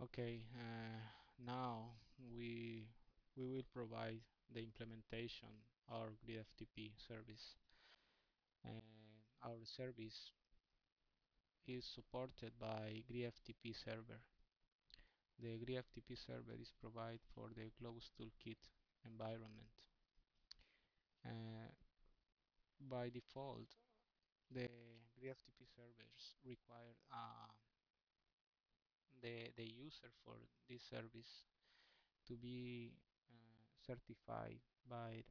Okay, now we we will provide the implementation of our GridFTP service. Our service is supported by GridFTP server. The GridFTP server is provided for the Globus Toolkit environment. Uh, by default, the GridFTP servers require the user for this service to be certified by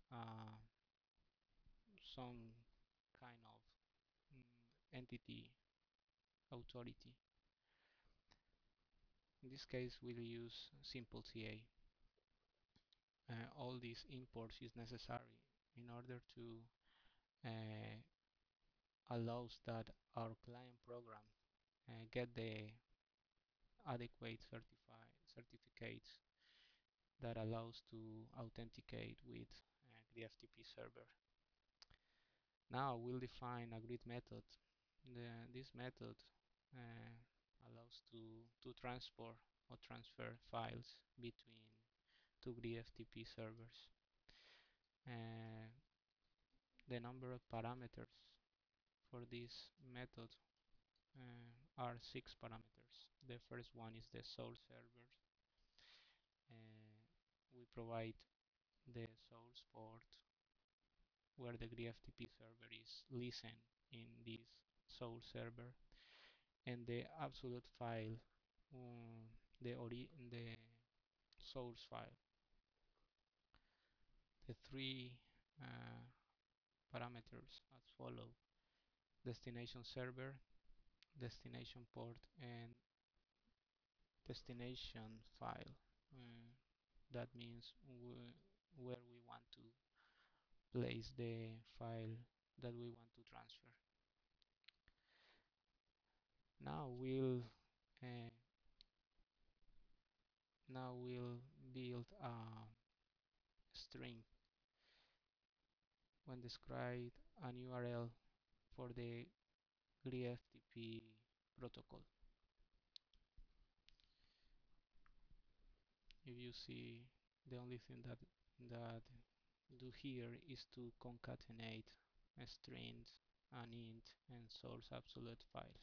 some kind of entity authority. In this case, we'll use Simple CA. All these imports is necessary in order to uh, allows that our client program get the adequate certificates that allows to authenticate with the FTP server. Now we'll define a grid method. This method uh, allows to transport or transfer files between two grid FTP servers. Uh, the number of parameters for this method are 6 parameters. The first one is the source server. We provide the source port where the GridFTP server is listen in this source server, and the absolute file, the source file. The three uh, parameters as follow: destination server, destination port, and destination file. That means where we want to place the file that we want to transfer. Now we'll uh, now we'll build a string when describe an URL for the GridFTP protocol. If you see, the only thing that do here is to concatenate a string, an int, and source absolute file.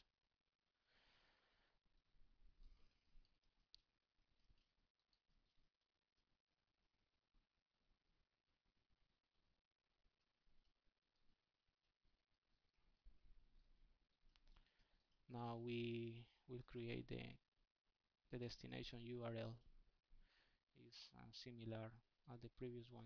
Now we will create the destination URL is similar as the previous one.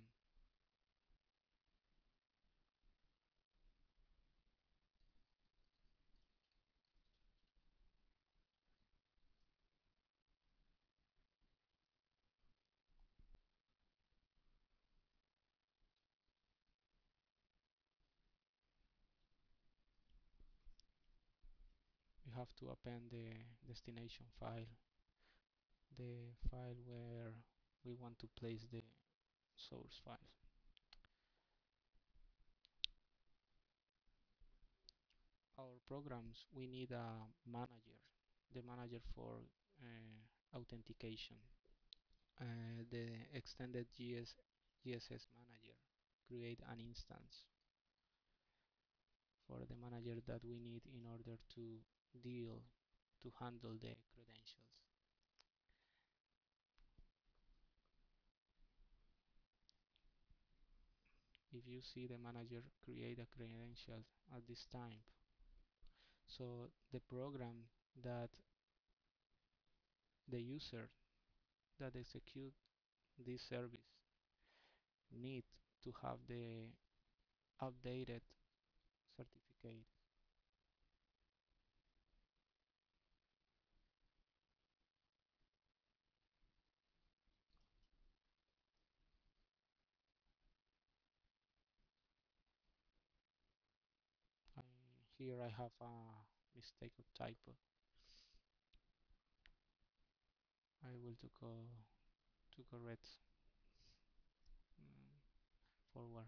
We have to append the destination file, the file where we want to place the source file. Our programs, we need a manager, the manager for authentication. The extended GSS manager create an instance for the manager that we need in order to deal to handle the credentials. If you see, the manager create a credential at this time, so the program that the user that execute this service need to have the updated certificate. I, Here I have a mistake of typo. I will to correct forward.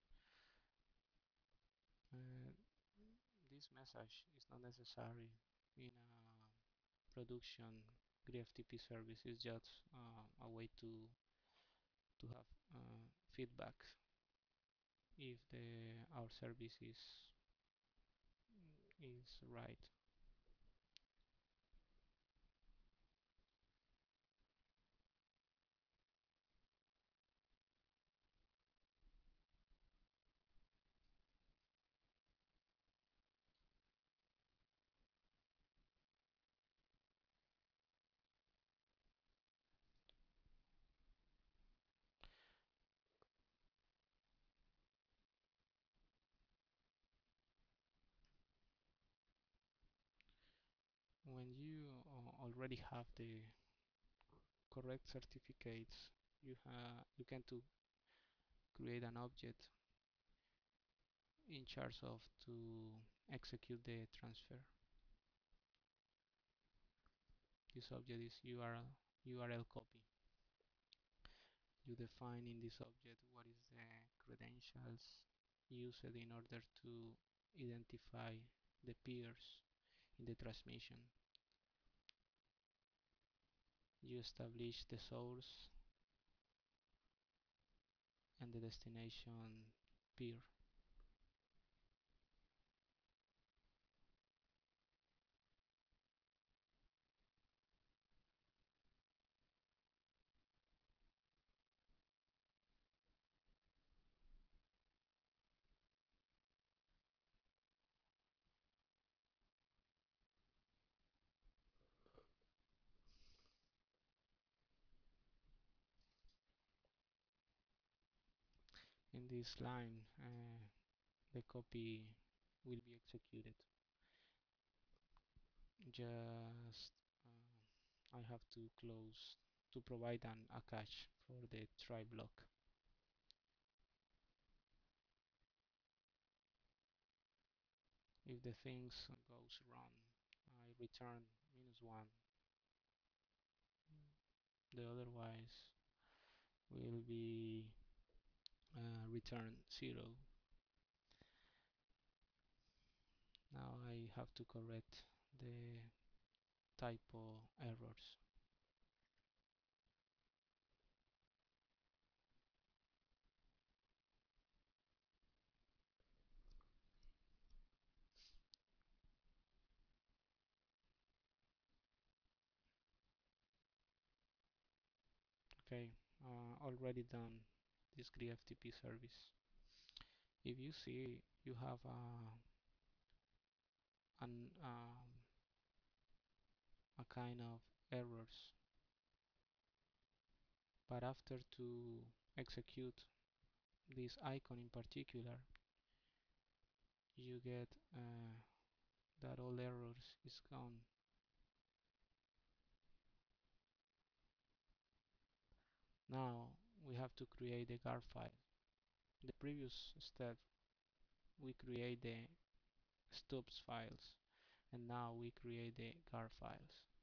Uh, this message is not necessary in a production GriFTP service is just a way to have feedback if the our service is right. When you already have the correct certificates, you can to create an object in charge of to execute the transfer. This object is URL copy. You define in this object what is the credentials used in order to identify the peers in the transmission. You establish the source and the destination peer. In this line, the copy will be executed. Just I have to close to provide a cache for the try block. If the things goes wrong, I return -1. The otherwise will be return 0. Now I have to correct the typo errors. Okay, already done this GriFTP service. If you see you have an, a kind of errors, but after to execute this icon in particular, you get that all errors is gone. Now we have to create the GAR file. In the previous step, we create the stubs files, and now we create the GAR files.